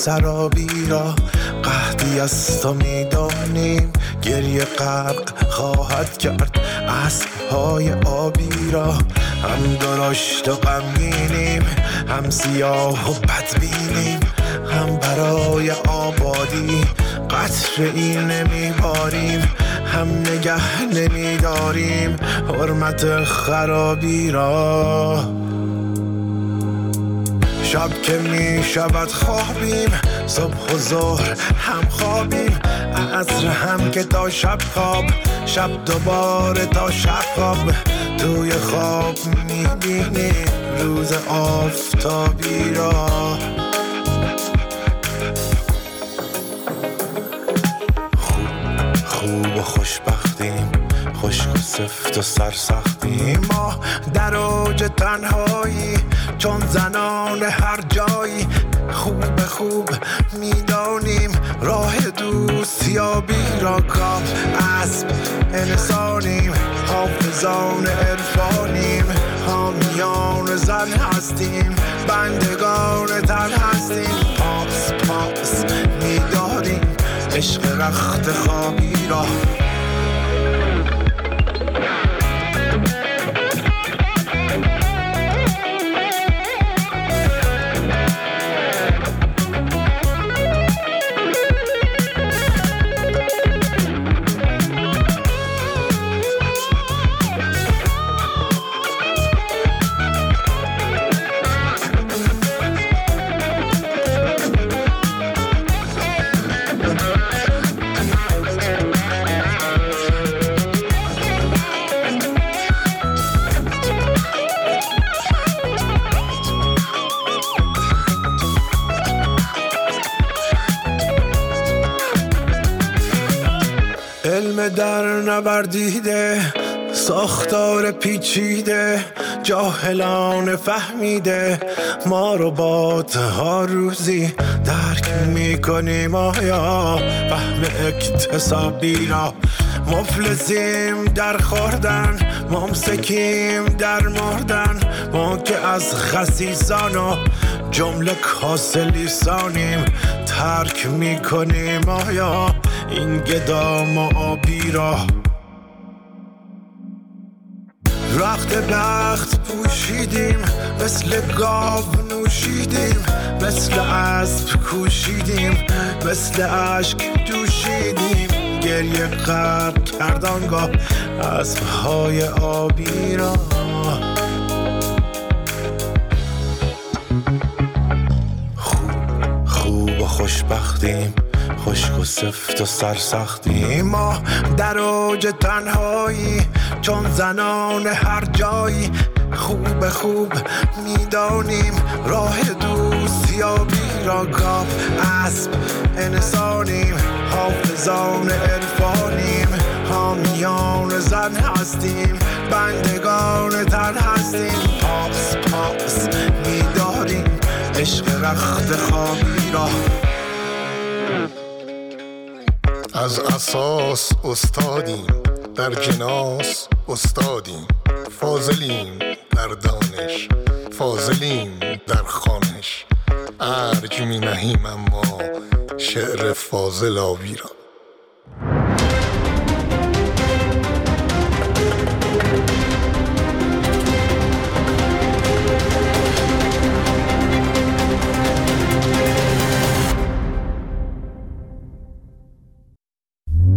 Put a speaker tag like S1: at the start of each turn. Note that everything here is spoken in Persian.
S1: سرابی را قحطی از تو میدانیم، گریه غرق خواهد کرد اسب‌های آبی را. هم درشت و غمگینیم، هم سیاه و بدبینیم، هم برای آبادی قطره‌ای نمیباریم، هم نگه نمیداریم حرمت خرابی را. شب که می شود خوابیم، صبح و ظهر هم خوابیم، عصر هم که تا شب خواب، شب دوباره تا شب خواب. توی خواب می بینیم روز آفتابی را. خوب و خوشبختیم، خشک و سفت و سرسختیم، ما در اوج تنهایی چون زنان هر جایی. خوب میدانیم راه دوستیابی را. کام اسب انسانیم، حافظان عرفانیم، حامیان زن هستیم، بندگان تن هستیم. پاس میداریم عشق رخت خوابی را. علم در نوردیده، ساختار پیچیده، جاهلان فهمیده، ما ربات‌ها روزی درک میکنیم آیا فهم اکتسابی را. مفلسیم در خوردن، ممسکیم در مردن، ما که از خسیسان و جمله کاسه لیسانیم، ترک میکنیم آیا این گدام و آبی را. رخت بخت پوشیدیم، مثل گاو نوشیدیم، مثل اسب کوشیدیم، مثل اشک جوشیدیم، گریه غرق کردانگاه اسب‌های آبی را. خوب و خوشبختیم، خشک و سفت و سرسختیم، ما در اوج تنهایی چون زنان هر جایی. خوب میدانیم راه دوستیابی را. گاو اسب انسانیم، حافظان عرفانیم، حامیان زن هستیم، بندگان تن هستیم. پاس میداریم عشق رخت خوابی را.
S2: از اساس استادیم، در جناس استادیم، فاضلیم در دانش، فاضلیم در خوانش، ارج می نهیم اما شعر فاضل آبی را.